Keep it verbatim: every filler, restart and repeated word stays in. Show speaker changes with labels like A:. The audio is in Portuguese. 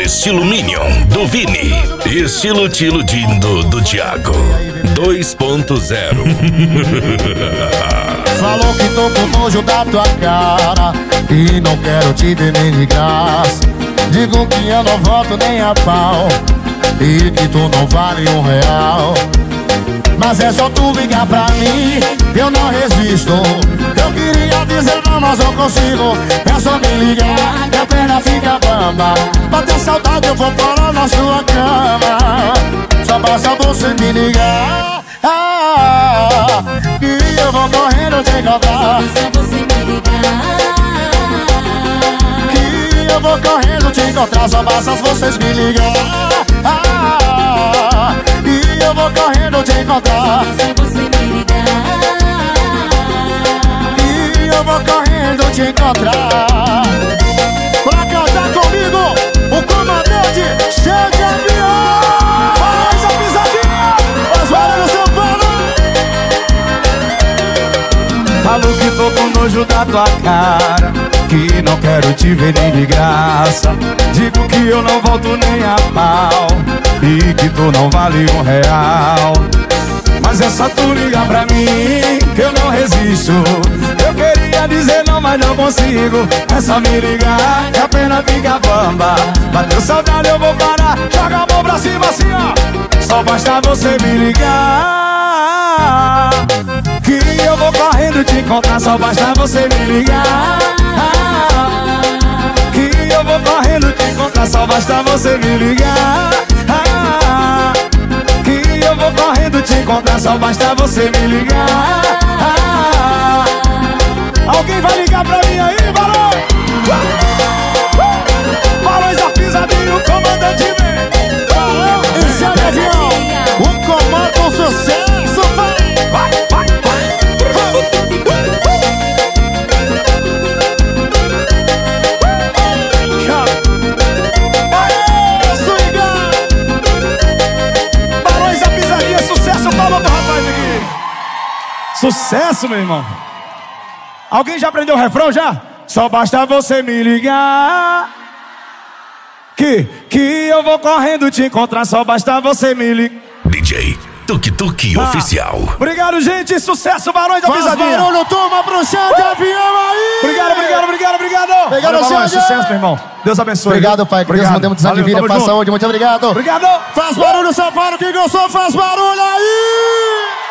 A: Estilo Minion, do Vini. Estilo Tilo Dindo, do Thiago. dois ponto zero.
B: Falou que tô com nojo da tua cara e não quero te ver nem de graça. Digo que eu não volto nem a pau e que tu não vale um real. Mas é só tu ligar pra mim, eu não resisto. Eu queria dizer não, mas não consigo. É só me ligar, que a perna fica bamba. Bater saudade eu vou parar na sua cama. Só basta você me ligar, ah, que eu vou correndo te encontrar.
C: Só você me ligar,
B: Que eu vou correndo te encontrar. Só basta vocês me ligar, ah, e eu vou correndo te encontrar.
C: só você me ligar.
B: E eu vou correndo te encontrar. Pra cantar comigo, o comandante Cheio de Avião. Faz a pisadinha, Osvaldo São Paulo.
D: Falo que tô com nojo da tua cara, que não quero te ver nem de graça. Digo que eu não volto nem a pau e que tu não vale um real. Mas é só tu ligar pra mim, que eu não resisto. Eu queria dizer não, mas não consigo. É só me ligar, que a pena fica bamba. Bateu saudade, eu vou parar. Joga a mão pra cima assim, ó. Só basta você me ligar, que eu vou correndo te encontrar. Só basta você me ligar, que eu vou correndo te encontrar. Só basta você me ligar, que eu vou correndo te encontrar. Só basta você me ligar. Alguém vai ligar pra mim aí, Barão? Barões da Pisadinha, o comandante vem.
B: Barão e Cheio de Avião, o comando com sucesso. Vai, vai, vai. Aê, swingar.
D: Barões da Pisadinha, sucesso, palma pro rapaz aqui. Sucesso, meu irmão. Alguém já aprendeu o refrão já? Só basta você me ligar, Que, que eu vou correndo te encontrar. Só basta você me ligar.
A: D J Tuk Tuk
D: Ah.
A: Oficial.
D: Obrigado, gente. Sucesso, Barões da
B: Faz
D: Pisadinha.
B: barulho, turma, pro Cheio de Avião aí.
D: Obrigado, obrigado, obrigado, obrigado.
B: Obrigado,
D: Valeu, Barões.
B: Cheio.
D: Sucesso, meu irmão. Deus abençoe.
B: Obrigado, pai, que Deus
D: Obrigado.
B: nos dê muitos anos de
D: Valeu,
B: vida,
D: tamo
B: paz,
D: junto.
B: saúde, muito obrigado.
D: Obrigado.
B: Faz barulho, São Paulo, quem gostou, faz barulho aí.